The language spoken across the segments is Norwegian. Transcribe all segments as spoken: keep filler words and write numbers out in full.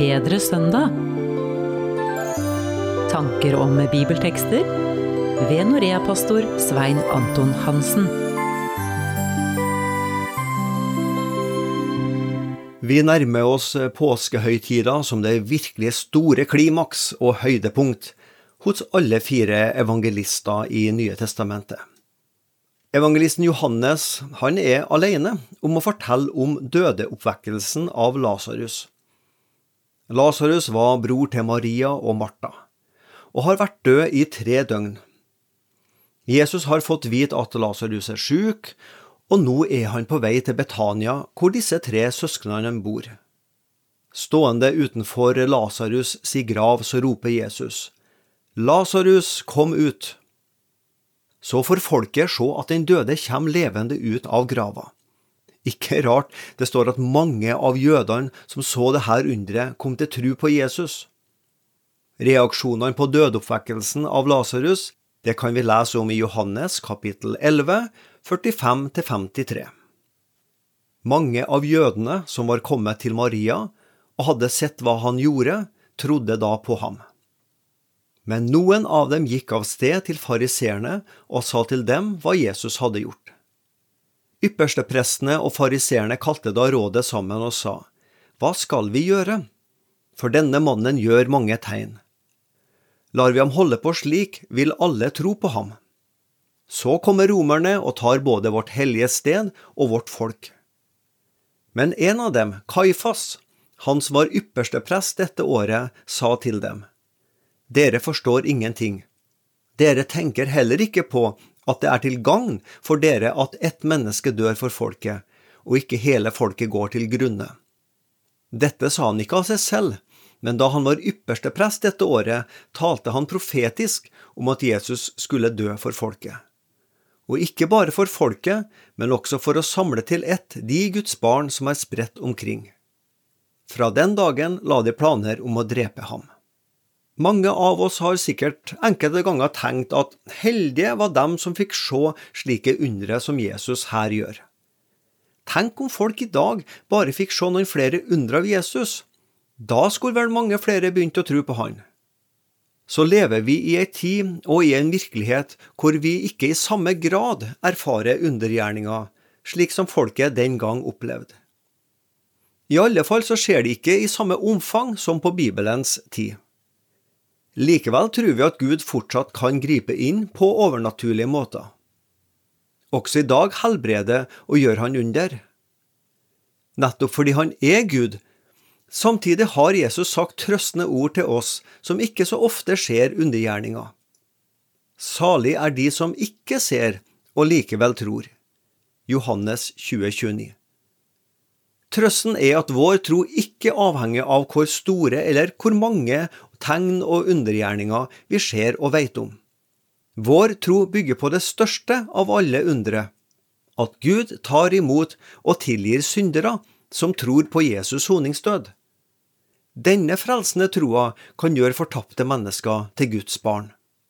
bedre søndag? Tanker om bibeltekster ved Norea-pastor Svein Anton Hansen. Vi nærmer oss påskehøytida som det virkelig store klimaks og høydepunkt hos alle fire evangelister i Nye Testamentet. Evangelisten Johannes, han er alene om å fortelle om dødeoppvekkelsen av Lazarus. Lazarus var bror til Maria og Martha, og har vært død i tre døgn. Jesus har fått vite at Lazarus er syk, og nå er han på vei til Betania, hvor disse tre søsknene bor. Stående utenfor Lazarus sin grav så roper Jesus: «Lazarus, kom ut!» Så får folket se at den døde kommer levende ut av grava. Ikke rart det står at mange av jødene som så det her underet kom til tro på Jesus. Reaksjonene på dødeoppvekkelsen av Lazarus, det kan vi lese om i Johannes kapittel elleve, førtifem til femtitre. Mange av jødene som var kommet til Maria og hadde sett hva han gjorde, trodde da på ham. Men noen av dem gikk av sted til fariseerne og sa til dem hva Jesus hadde gjort. Yppersteprestene og fariseerne kalte da rådet sammen og sa: «Hva skal vi gjøre? For denne mannen gjør mange tegn. Lar vi ham holde på slik, vil alle tro på ham. Så kommer romerne og tar både vårt hellige sted og vårt folk.» Men en av dem, Kaifas, han som var yppersteprest dette året, sa til dem: «Dere forstår ingenting. Dere tenker heller ikke på at det er til gagn for dere at ett menneske dør for folket, og ikke hele folket går til grunne.» Dette sa han ikke av seg selv, men da han var ypperste prest dette året, talte han profetisk om at Jesus skulle dø for folket. Og ikke bare for folket, men også for å samle til ett de Guds barn som er spredt omkring. Fra den dagen la de planer om å drepe ham. Mange av oss har sikkert enkelte ganger tenkt at heldige var dem som fikk se slike undre som Jesus her gjør. Tenk om folk i dag bare fikk se noen flere undre av Jesus. Da skulle vel mange flere begynt å tro på han. Så lever vi i en tid og i en virkelighet hvor vi ikke i samme grad erfarer undergjerninger, slik som folket den gang opplevde. I alle fall så skjer det ikke i samme omfang som på Bibelens tid. Likevel tror vi at Gud fortsatt kan gripe inn på overnaturlige måter. Også i dag helbreder og gjør han under. Nettopp fordi han er Gud. Samtidig har Jesus sagt trøstende ord til oss som ikke så ofte ser undergjerninger. Salig er de som ikke ser og likevel tror. Johannes tjue tjueni. Trøsten er at vår tro ikke avhenger av hvor store eller hvor mange tegn og undergjerninger vi ser og vet om. Vår tro bygger på det største av alle undre, at Gud tar imot og tilgir syndere som tror på Jesus soningsdød. Denne frelsende troa kan gjøre fortapte mennesker til Guds barn.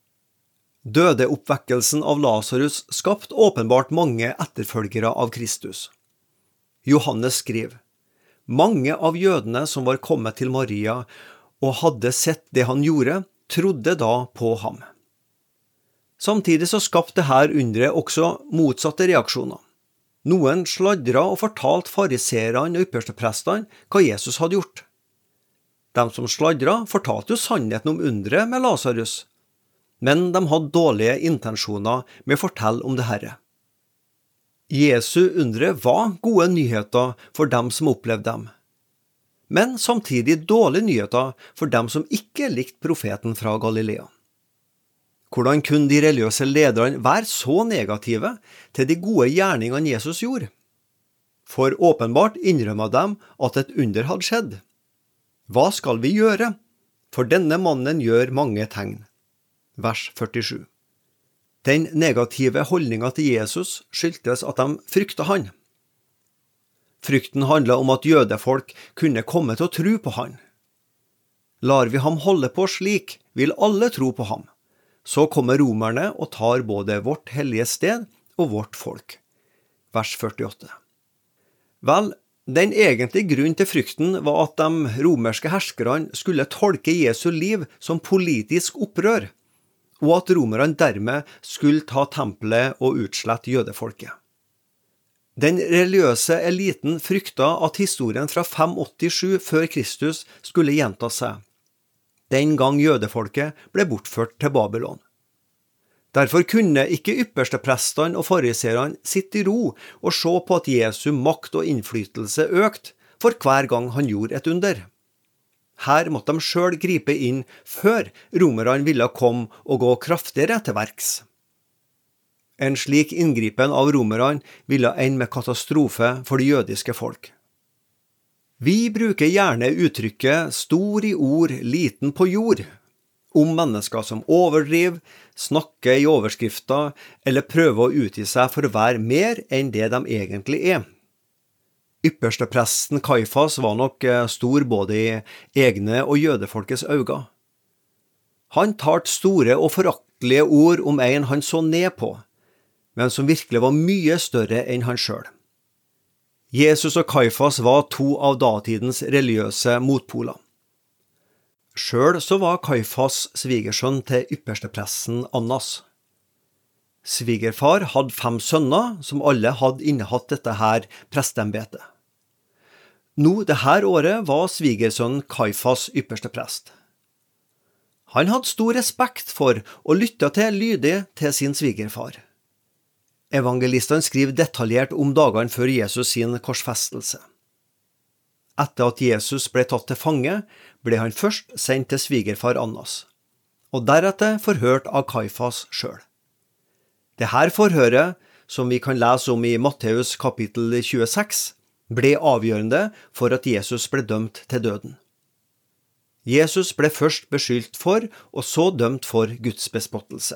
Dødeoppvekkelsen av Lazarus skapte åpenbart mange etterfølgere av Kristus. Johannes skriver: «Mange av jødene som var kommet til Maria og hadde sett det han gjorde, trodde da på ham.» Samtidig så skapte her undret også motsatte reaksjoner. Noen sladra og fortalte fariserene og yppersteprestene hva Jesus hadde gjort. De som sladra fortalte jo sannheten om undret med Lazarus, men de hadde dårlige intensjoner med å fortelle om det herre. Jesu undre var gode nyheter for dem som opplevde dem, men samtidig dårlige nyheter for dem som ikke likte profeten fra Galilea. Hvordan kunne de religiøse lederne være så negative til de gode gjerningene Jesus gjorde? For åpenbart innrømmet dem at et under hadde skjedd. Hva skal vi gjøre? For denne mannen gjør mange tegn. Vers førtisju. Den negative holdningen til Jesus skyldtes at de fryktet han. Frykten handlet om at jødefolk kunne komme til å tro på han. Lar vi ham holde på slik, vil alle tro på ham. Så kommer romerne og tar både vårt hellige sted og vårt folk. Vers førtiåtte. Vel, Den egentlige grunnen til frykten var at de romerske herskerne skulle tolke Jesu liv som politisk opprør, og at romerne dermed skulle ta tempelet og utslette jødefolket. Den religiøse eliten frykta at historien fra fem åttisju før Kristus skulle gjenta seg, den gang jødefolket ble bortført til Babylon. Derfor kunne ikke yppersteprestene og fariserene sitte i ro og se på at Jesu makt og innflytelse økte for hver gang han gjorde et under. Her måtte de selv gripe inn før romerne ville komme og gå kraftigere til verks. En slik inngripen av romerne ville ende med katastrofe for det jødiske folk. Vi bruker gjerne uttrykket «stor i ord, liten på jord», om mennesker som overdriver, snakker i overskrifter eller prøver å utgi seg for å være mer enn det de egentlig er. Ypperstepresten Kaifas var nok stor både i egne og jødefolkets øyne. Han talte store og foraktelige ord om en han så ned på, men som virkelig var mye større enn han selv. Jesus og Kaifas var to av datidens religiøse motpoler. Selv så var Kaifas svigersønn til ypperstepresten Annas. Svigerfar hadde fem sønner som alle hadde innehatt dette her prestembetet. Nå, det her året var svigersønnen Kaifas yppersteprest. Han hadde stor respekt for og lyttet til lydig til sin svigerfar. Evangelistene skriver detaljert om dagene før Jesus sin korsfestelse. Etter at Jesus ble tatt til fange, ble han først sendt til svigerfar Annas, og deretter forhørt av Kaifas selv. Dette forhøret, som vi kan lese om i Matteus kapittel tjueseks, ble avgjørende for at Jesus ble dømt til døden. Jesus ble først beskyldt for, og så dømt for gudsbespottelse.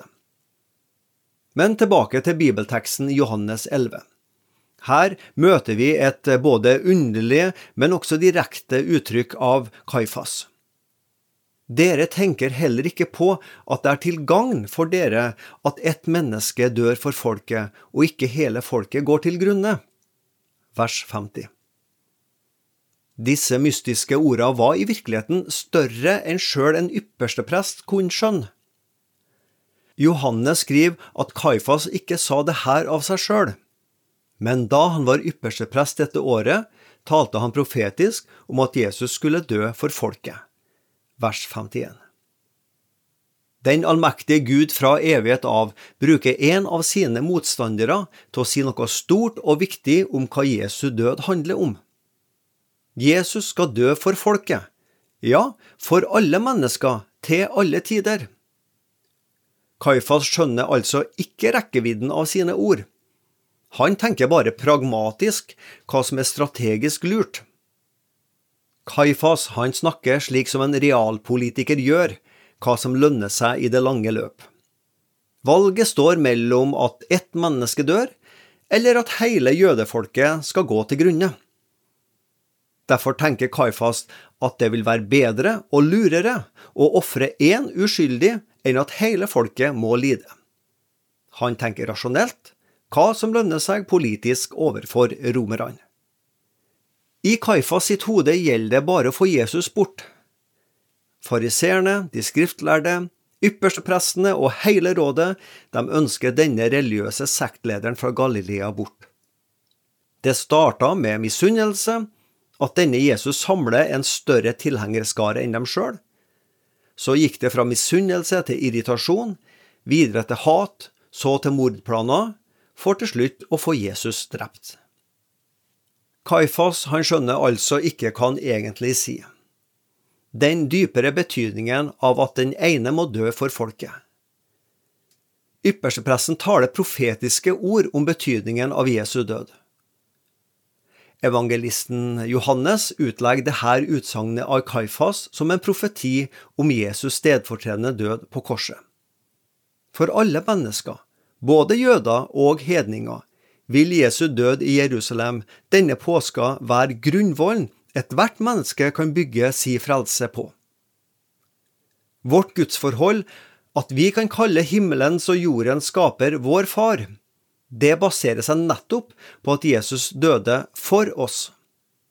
Men tilbake til bibelteksten Johannes elleve. Her møter vi et både underlig, men også direkte uttrykk av Kaifas. Dere tenker heller ikke på at det er til gagn for dere at ett menneske dør for folket, og ikke hele folket går til grunne. Vers femti. Disse mystiske ordene var i virkeligheten større enn selv en yppersteprest kunne skjønne. Johannes skriver at Kaifas ikke sa det her av seg selv. Men da han var yppersteprest dette året, talte han profetisk om at Jesus skulle dø for folket. Vers femtien. Den allmektige Gud fra evighet av bruker en av sine motstandere til å si noe stort og viktig om hva Jesu død handler om. Jesus skal dø for folket. Ja, for alle mennesker, til alle tider. Kaifas skjønner altså ikke rekkevidden av sine ord. Han tenker bare pragmatisk hva som er strategisk lurt. Kaifas, han snakker slik som en realpolitiker gjør, hva som lønner seg i det lange løp. Valget står mellom at ett menneske dør, eller at hele jødefolket skal gå til grunne. Derfor tenker Kaifas at det vil være bedre og lurere å offre en uskyldig enn at hele folket må lide. Han tenker rasjonelt, hva som lønner seg politisk overfor romerne. I Kaifas sitt hode gjelder det bare å få Jesus bort. Fariserene, de skriftlærde, yppersteprestene og hele rådet, de ønsker denne religiøse sektlederen fra Galilea bort. Det startet med misunnelse, at denne Jesus samler en større tilhengerskare enn dem selv. Så gikk det fra misunnelse til irritasjon, videre til hat, så til mordplaner, for til slutt å få Jesus drept. Kaifas, han skjønner altså ikke hva han egentlig sier. Den dypere betydningen av at den ene må dø for folket. Ypperstepresten taler profetiske ord om betydningen av Jesu død. Evangelisten Johannes utlegger dette utsagnet av Kaifas som en profeti om Jesus stedfortredende død på korset. For alle mennesker, både jøder og hedninger, vil Jesu død i Jerusalem denne påska være grunnvollen et hvert menneske kan bygge si frelse på. Vårt gudsforhold, at vi kan kalle himmelens og jordens skaper vår far, det baserer seg nettopp på at Jesus døde for oss.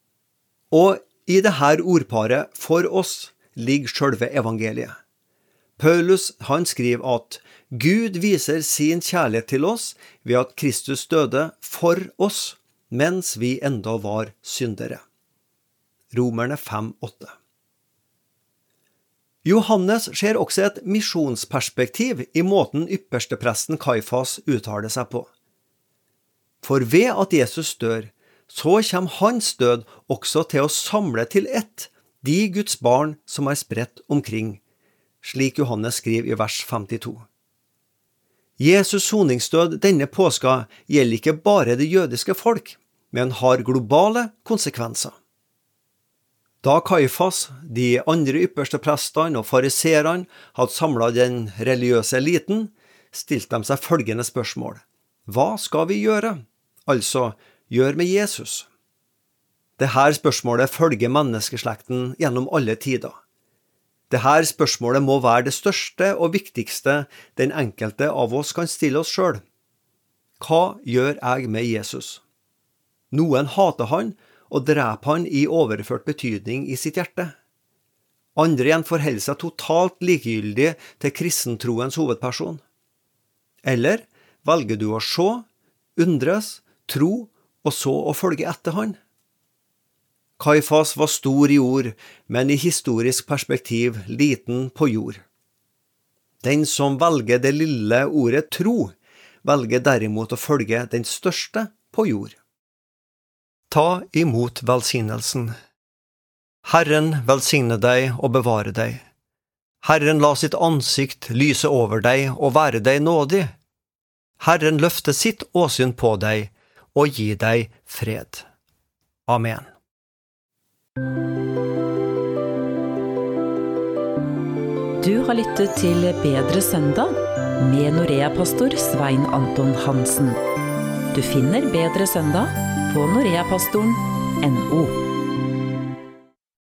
Og i det her ordparet for oss ligger selve evangeliet. Paulus han skriver at Gud viser sin kjærlighet til oss ved at Kristus døde for oss, mens vi enda var syndere. Romerne fem åtte. Johannes ser også et misjonsperspektiv i måten ypperstepresten Kaifas uttaler seg på. For ved at Jesus dør, så kommer hans død også til å samle til ett de Guds barn som er spredt omkring, slik Johannes skriver i vers femtito. Jesus soningsdød denne påska gjelder ikke bare det jødiske folk, men har globale konsekvenser. Da Kaifas, de andre ypperste prestene og fariserene hadde samlet den religiøse eliten, stilte de seg følgende spørsmål. Hva skal vi gjøre? Altså, gjør med Jesus. Dette spørsmålet følger menneskeslekten gjennom alle tider. Dette spørsmålet må være det største og viktigste den enkelte av oss kan stille oss selv. Hva gjør jeg med Jesus? Noen hater han og dreper han i overført betydning i sitt hjerte. Andre igjen forholder seg totalt likegyldig til kristentroens hovedperson. Eller velger du å se, undres, tro og så å følge etter han? Kaifas var stor i ord, men i historisk perspektiv liten på jord. Den som velger det lille ordet tro, velger derimot å følge den største på jord. Ta imot velsignelsen. Herren velsigne deg og bevare deg. Herren la sitt ansikt lyse over deg og være deg nådig. Herren løfte sitt åsyn på deg og gi deg fred. Amen. Du har lyttet til Bedre søndag med Norea-pastor Svein Anton Hansen. Du finner Bedre søndag på noreapastoren punktum no.